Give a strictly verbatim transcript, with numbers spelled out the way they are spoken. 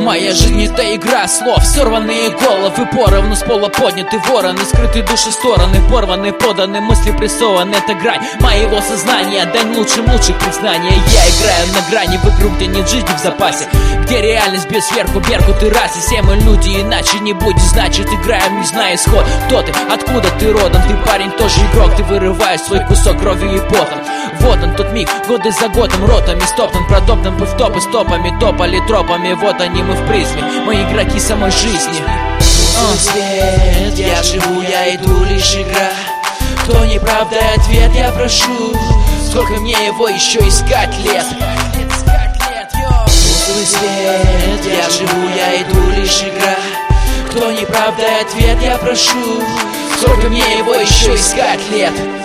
Моя жизнь это игра слов, сорванные головы поровну, с пола подняты вороны, скрыты души стороны, порваны, поданы, мысли прессованы. Это грань моего сознания, дань лучшим лучших признания. Я играю на грани в игру, где нет жизни в запасе, где реальность без сверху, беркут и расы. Все мы люди, иначе не будет, значит играем, не зная исход. Кто ты, откуда ты родом, ты парень тоже игрок, ты вырываешь свой кусок кровью и потом. Вот он тот миг, годы за годом, ротами стоптан, протоптан бы в топы, стопами топали тропами. Вот они мы в призме, мы игроки самой жизни. Свой свет, я живу, я иду, лишь игра. Кто не правда, ответ я прошу. Сколько мне его еще искать лет? Свой свет, я живу, я иду, лишь игра. Кто не правда, ответ я прошу. Сколько мне его еще искать лет?